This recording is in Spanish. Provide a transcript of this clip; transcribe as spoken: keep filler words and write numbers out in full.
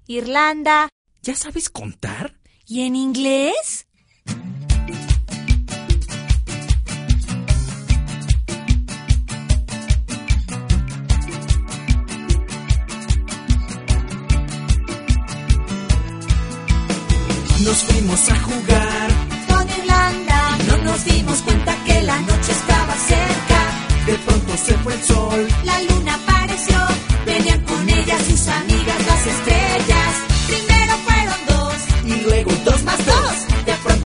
Irlanda. ¿Ya sabes contar? ¿Y en inglés? Nos fuimos a jugar Con Irlanda. y no nos dimos cuenta que la noche estaba cerca. De pronto se fue el sol. La luna